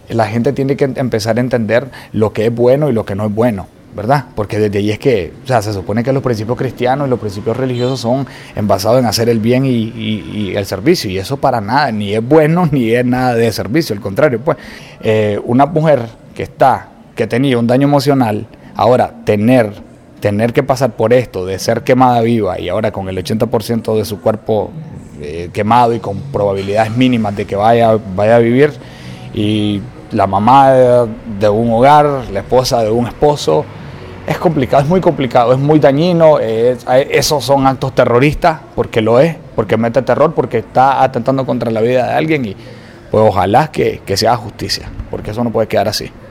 la gente tiene que empezar a entender lo que es bueno y lo que no es bueno, ¿verdad? Porque desde ahí es que, o sea, se supone que los principios cristianos y los principios religiosos son basados en hacer el bien y el servicio, y eso para nada, ni es bueno ni es nada de servicio, al contrario, pues, una mujer que tenía un daño emocional, ahora tener que pasar por esto de ser quemada viva y ahora con el 80% de su cuerpo quemado y con probabilidades mínimas de que vaya a vivir, y la mamá de un hogar, la esposa de un esposo, es complicado, es muy complicado, es muy dañino, esos son actos terroristas, porque lo es, porque mete terror, porque está atentando contra la vida de alguien, y pues ojalá que se haga justicia, porque eso no puede quedar así.